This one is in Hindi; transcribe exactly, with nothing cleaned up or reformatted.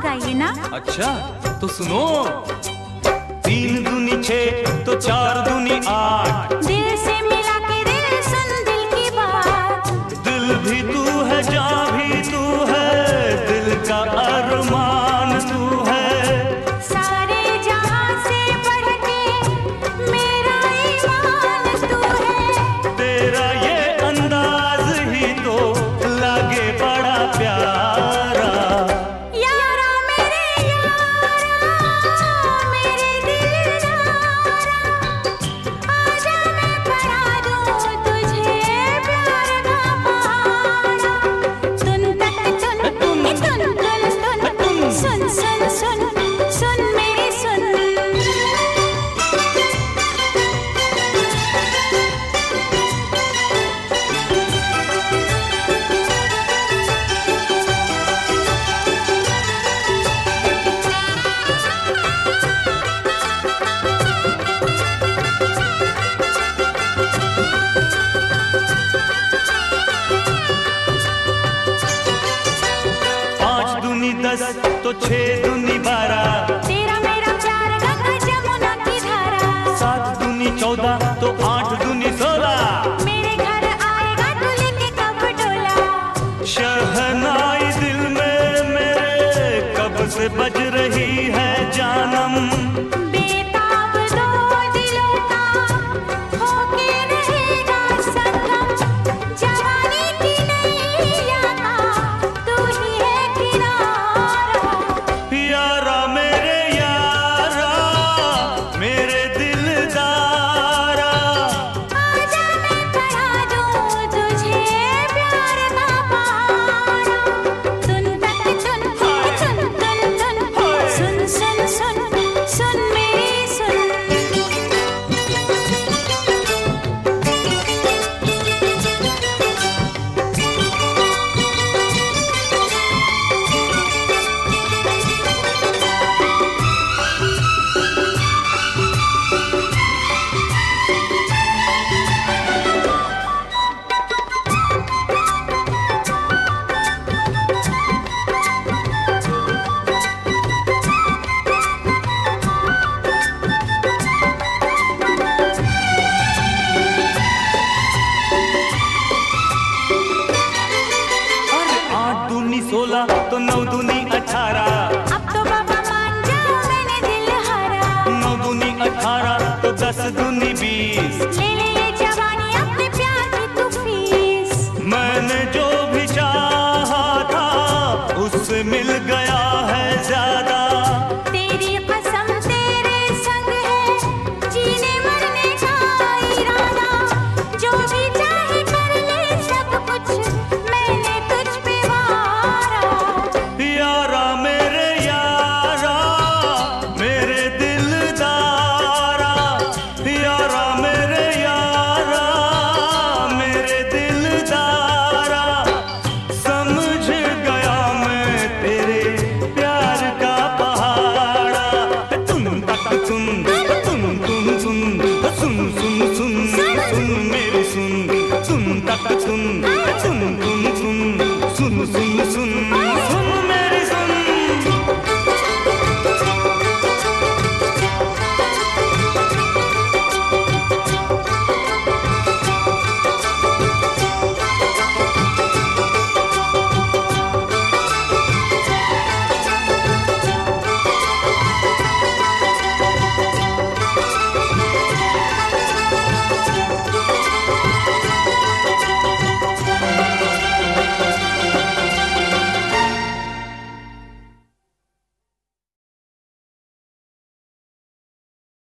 गाइए ना। अच्छा तो सुनो। तीन दूनी छह तो चार दूनी आठ, दिल से मिला के दिल सुन दिल की बात। दिल भी तू है जान भी तू है, दिल का अरमान तू है। सारे जहां से बढ़ के मेरा ईमान तू है। तेरा ये अंदाज ही तो लागे बड़ा प्यारा। यारा मेरे यारा मेरे दिलदारा, आजा मैं पढ़ा दूं तुझे प्यार का पहाड़ा। तुन तक तुन तुन तुन तुन सुन सुन सुन सुन मेरी सुन। पाँच दूनी दस तो छह दूनी बारह, तेरा मेरा प्यार गंगा जमुना की धारा। सात दूनी चौदह तो आठ दूनी सोलह। मेरे घर आएगा तू लेके कब डोला। शहनाई दिल में मेरे कब से बज रही है।